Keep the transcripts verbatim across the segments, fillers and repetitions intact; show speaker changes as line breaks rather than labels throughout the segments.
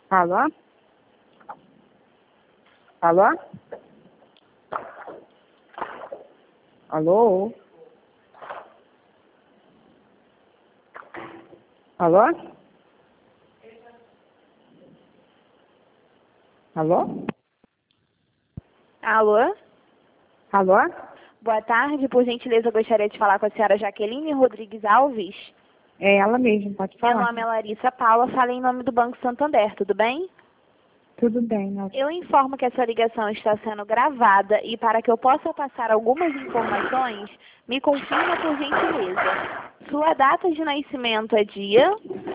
Alô? Alô? Alô? Alô? Alô?
Alô?
Alô?
Boa tarde, por gentileza, eu gostaria de falar com a senhora Jaqueline Rodrigues Alves.
É ela mesma, pode
Meu
falar.
nome é Larissa Paula, falei em nome do Banco Santander, tudo bem?
Tudo bem, Lara.
Eu informo que essa ligação está sendo gravada e para que eu possa passar algumas informações, me confirma por gentileza. Sua data de nascimento é dia?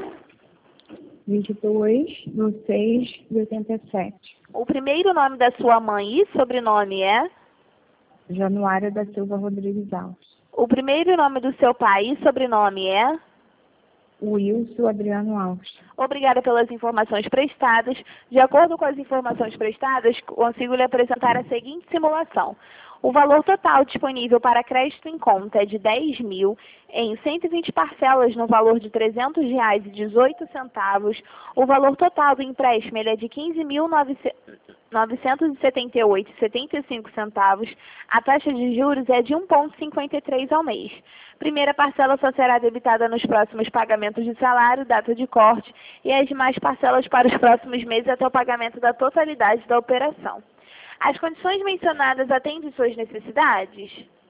vinte e dois de seis de oitenta e sete.
O primeiro nome da sua mãe e sobrenome é?
Januária da Silva Rodrigues Alves.
O primeiro nome do seu pai e sobrenome é?
Wilson Adriano Alves.
Obrigada pelas informações prestadas. De acordo com as informações prestadas, consigo lhe apresentar a seguinte simulação. O valor total disponível para crédito em conta é de dez mil em cento e vinte parcelas no valor de trezentos reais e dezoito centavos. O valor total do empréstimo ele é de quinze mil novecentos e setenta e oito reais e setenta e cinco centavos. A taxa de juros é de um vírgula cinquenta e três ao mês. Primeira parcela só será debitada nos próximos pagamentos de salário, data de corte, e as demais parcelas para os próximos meses até o pagamento da totalidade da operação. As condições mencionadas atendem suas necessidades?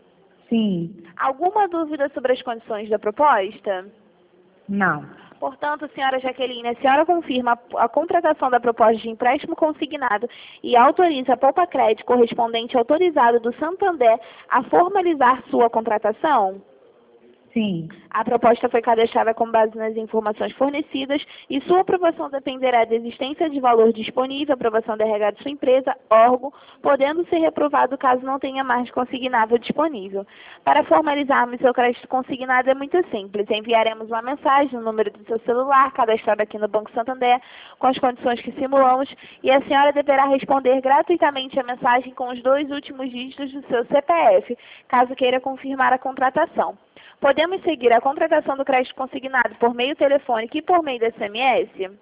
Sim.
Alguma dúvida sobre as condições da proposta?
Não.
Portanto, senhora Jaqueline, a senhora confirma a contratação da proposta de empréstimo consignado e autoriza a Poupa Crédito correspondente autorizado do Santander a formalizar sua contratação?
Sim.
A proposta foi cadastrada com base nas informações fornecidas e sua aprovação dependerá da existência de valor disponível, aprovação da R H de sua empresa, órgão, podendo ser reprovado caso não tenha margem consignável disponível. Para formalizarmos seu crédito consignado é muito simples. Enviaremos uma mensagem no número do seu celular, cadastrado aqui no Banco Santander, com as condições que simulamos, e a senhora deverá responder gratuitamente a mensagem com os dois últimos dígitos do seu C P F, caso queira confirmar a contratação. Podemos seguir a contratação do crédito consignado por meio telefônico e por meio de S M S?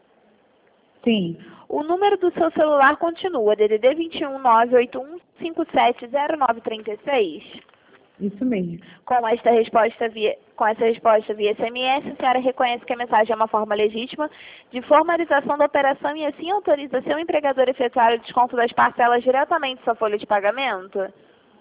Sim.
O número do seu celular continua, D D D vinte e um, nove oito um, cinco sete zero nove três seis?
Isso mesmo.
Com esta resposta via, com essa resposta via S M S, a senhora reconhece que a mensagem é uma forma legítima de formalização da operação e assim autoriza seu empregador a efetuar o desconto das parcelas diretamente em sua folha de pagamento?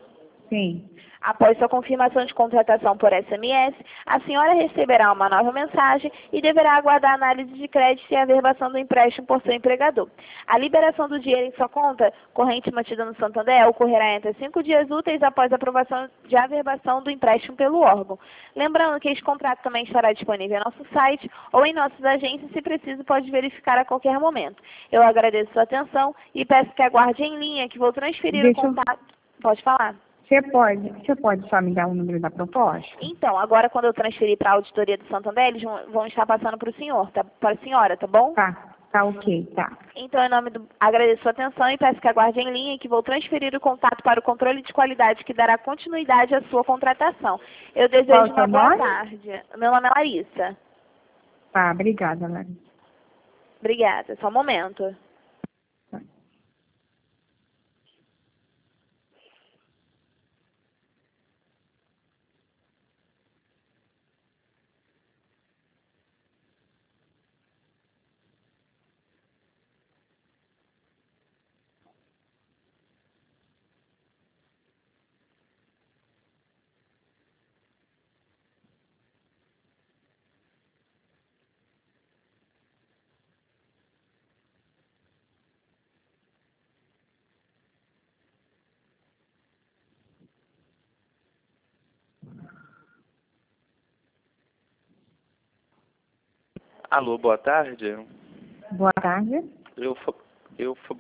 Sim.
Após sua confirmação de contratação por S M S, a senhora receberá uma nova mensagem e deverá aguardar a análise de crédito e a averbação do empréstimo por seu empregador. A liberação do dinheiro em sua conta corrente mantida no Santander ocorrerá entre cinco dias úteis após a aprovação de averbação do empréstimo pelo órgão. Lembrando que este contrato também estará disponível em nosso site ou em nossas agências, se preciso pode verificar a qualquer momento. Eu agradeço sua atenção e peço que aguarde em linha que vou transferir
Deixa
o
eu-
contato. Pode falar.
Você pode, você pode só me dar o número da proposta?
Então, agora quando eu transferir para a auditoria do Santander, eles vão, vão estar passando para o senhor, tá? Para a senhora, tá bom?
Tá, tá ok, tá.
Então, em nome do... agradeço a atenção e peço que aguarde em linha e que vou transferir o contato para o controle de qualidade que dará continuidade à sua contratação. Eu desejo
Qual o
uma
seu
boa
nome?
tarde. Meu nome é Larissa.
Tá, obrigada, Larissa.
Obrigada. Só um momento.
Alô, boa tarde.
Boa tarde.
Eu, fa- eu, fa-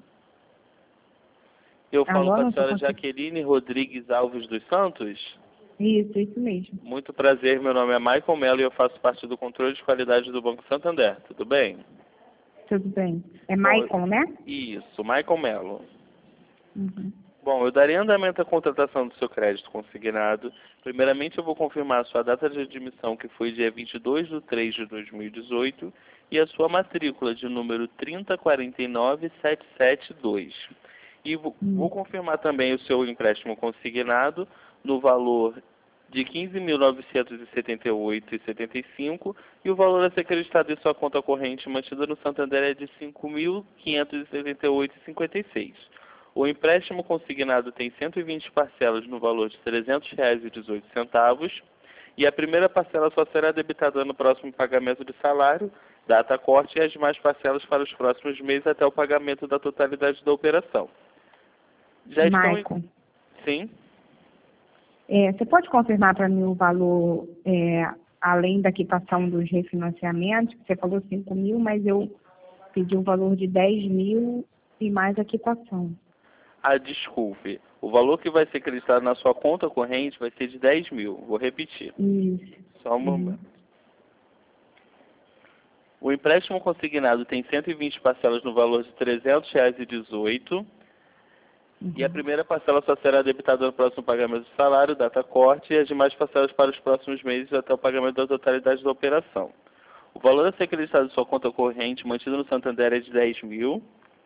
eu falo
Alô,
com
não
a
tô
senhora
conseguindo.
Jaqueline Rodrigues Alves dos Santos.
Isso, isso mesmo.
Muito prazer, meu nome é Michael Mello e eu faço parte do controle de qualidade do Banco Santander. Tudo bem?
Tudo bem. É
Bom,
Maicon, né?
Isso, Michael Mello.
Uhum.
Bom, eu darei andamento à contratação do seu crédito consignado. Primeiramente, eu vou confirmar a sua data de admissão, que foi dia vinte e dois de três de dois mil e dezoito, e a sua matrícula de número trinta quarenta e nove setecentos e setenta e dois. E vou, vou confirmar também o seu empréstimo consignado no valor de quinze mil novecentos e setenta e oito reais e setenta e cinco centavos e o valor a ser acreditado em sua conta corrente mantida no Santander é de cinco mil quinhentos e setenta e oito reais e cinquenta e seis centavos. O empréstimo consignado tem cento e vinte parcelas no valor de trezentos reais e dezoito centavos e a primeira parcela só será debitada no próximo pagamento de salário, data corte, e as demais parcelas para os próximos meses até o pagamento da totalidade da operação. Já estão...
Maicon,
Sim?
é, você pode confirmar para mim o valor, é, além da quitação dos refinanciamentos? Você falou cinco mil, mas eu pedi um valor de dez mil e mais a quitação.
Ah, desculpe. O valor que vai ser acreditado na sua conta corrente vai ser de dez mil. Vou repetir.
Isso.
Só um momento. O empréstimo consignado tem cento e vinte parcelas no valor de trezentos reais e dezoito centavos.
Uhum.
E a primeira parcela só será debitada no próximo pagamento do salário, data corte, e as demais parcelas para os próximos meses até o pagamento da totalidade da operação. O valor a ser acreditado em sua conta corrente mantido no Santander é de dez mil.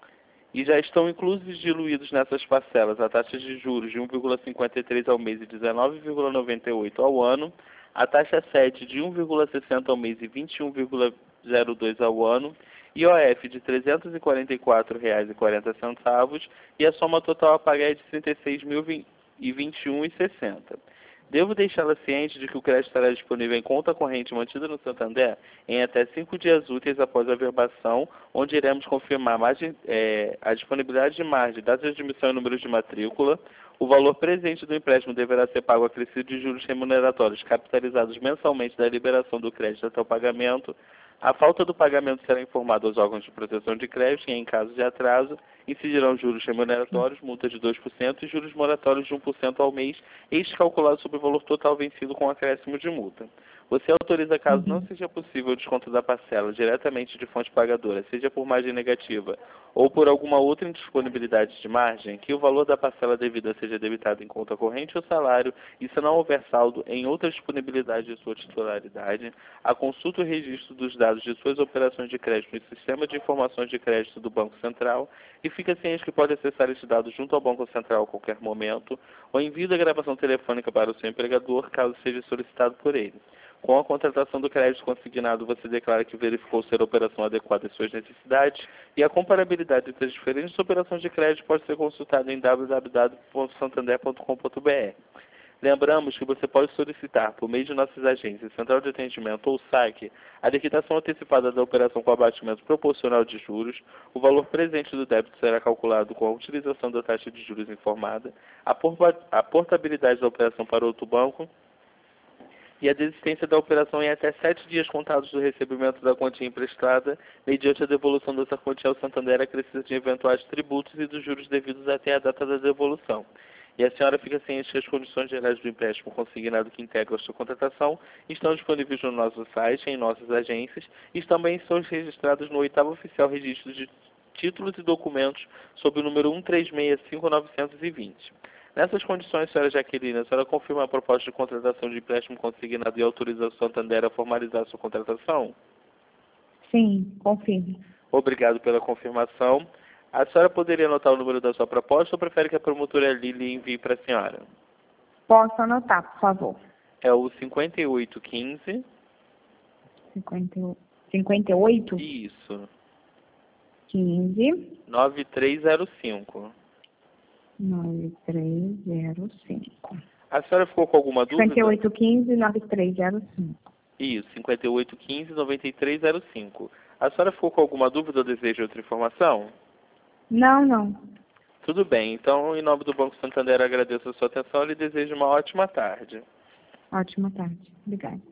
E já estão inclusos e diluídos nessas parcelas a taxa de juros de um vírgula cinquenta e três ao mês e dezenove vírgula noventa e oito ao ano, a taxa sete de um vírgula sessenta ao mês e vinte e um vírgula zero dois ao ano, I O F de trezentos e quarenta e quatro reais e quarenta centavos e a soma total a pagar é de trinta e seis mil e vinte e um reais e sessenta centavos. Devo deixá-la ciente de que o crédito estará disponível em conta corrente mantida no Santander em até cinco dias úteis após a verbação, onde iremos confirmar margem, é, a disponibilidade de margem, data de admissão e números de matrícula. O valor presente do empréstimo deverá ser pago acrescido de juros remuneratórios capitalizados mensalmente da liberação do crédito até o pagamento. A falta do pagamento será informada aos órgãos de proteção de crédito e, em caso de atraso, incidirão juros remuneratórios, multa de dois por cento e juros moratórios de um por cento ao mês, este calculado sobre o valor total vencido com acréscimo de multa. Você autoriza, caso não seja possível o desconto da parcela diretamente de fonte pagadora, seja por margem negativa ou por alguma outra indisponibilidade de margem, que o valor da parcela devida seja debitado em conta corrente ou salário e, se não houver saldo em outra disponibilidade de sua titularidade, a consulta e o registro dos dados de suas operações de crédito no Sistema de Informações de Crédito do Banco Central e fica ciente que pode acessar esses dados junto ao Banco Central a qualquer momento ou envie a gravação telefônica para o seu empregador, caso seja solicitado por ele. Com a contratação do crédito consignado, você declara que verificou ser a operação adequada às suas necessidades e a comparabilidade entre as diferentes operações de crédito pode ser consultada em w w w ponto santander ponto com ponto b r. Lembramos que você pode solicitar, por meio de nossas agências, central de atendimento ou S A C, a liquidação antecipada da operação com abatimento proporcional de juros. O valor presente do débito será calculado com a utilização da taxa de juros informada, a, a portabilidade da operação para outro banco e a desistência da operação em até sete dias contados do recebimento da quantia emprestada, mediante a devolução dessa quantia ao Santander acrescida de eventuais tributos e dos juros devidos até a data da devolução. E a senhora fica ciente que as condições gerais do empréstimo consignado que integra a sua contratação estão disponíveis no nosso site, em nossas agências, e também são registradas no oitavo Oficial Registro de Títulos e Documentos, sob o número um três seis cinco nove dois zero. Nessas condições, senhora Jaqueline, a senhora confirma a proposta de contratação de empréstimo consignado e autoriza o Santander a formalizar a sua contratação?
Sim, confirme.
Obrigado pela confirmação. A senhora poderia anotar o número da sua proposta ou prefere que a promotora Lili envie para a senhora?
Posso anotar, por favor.
É o cinquenta e oito quinze.
cinquenta e oito?
Isso.
quinze.
nove três zero cinco.
nove três zero cinco.
A senhora ficou com alguma dúvida?
cinquenta e oito quinze, nove três zero cinco.
Isso, cinquenta e oito quinze, noventa e três zero cinco. A senhora ficou com alguma dúvida ou deseja outra informação?
Não, não.
Tudo bem. Então, em nome do Banco Santander, agradeço a sua atenção e lhe desejo uma ótima tarde.
Ótima tarde. Obrigada.